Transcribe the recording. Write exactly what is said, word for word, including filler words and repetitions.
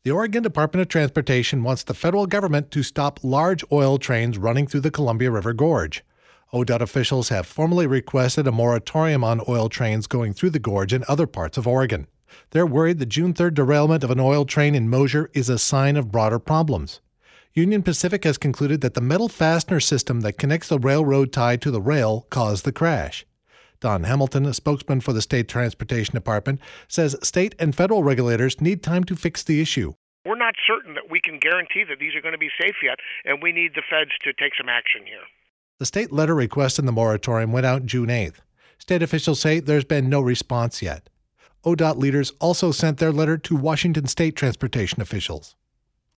The Oregon Department of Transportation wants the federal government to stop large oil trains running through the Columbia River Gorge. O D O T officials have formally requested a moratorium on oil trains going through the gorge and other parts of Oregon. They're worried the June third derailment of an oil train in Mosier is a sign of broader problems. Union Pacific has concluded that the metal fastener system that connects the railroad tie to the rail caused the crash. Don Hamilton, a spokesman for the State Transportation Department, says state and federal regulators need time to fix the issue. We're not certain that we can guarantee that these are going to be safe yet, and we need the feds to take some action here. The state letter requesting the moratorium went out June eighth. State officials say there's been no response yet. O D O T leaders also sent their letter to Washington state transportation officials.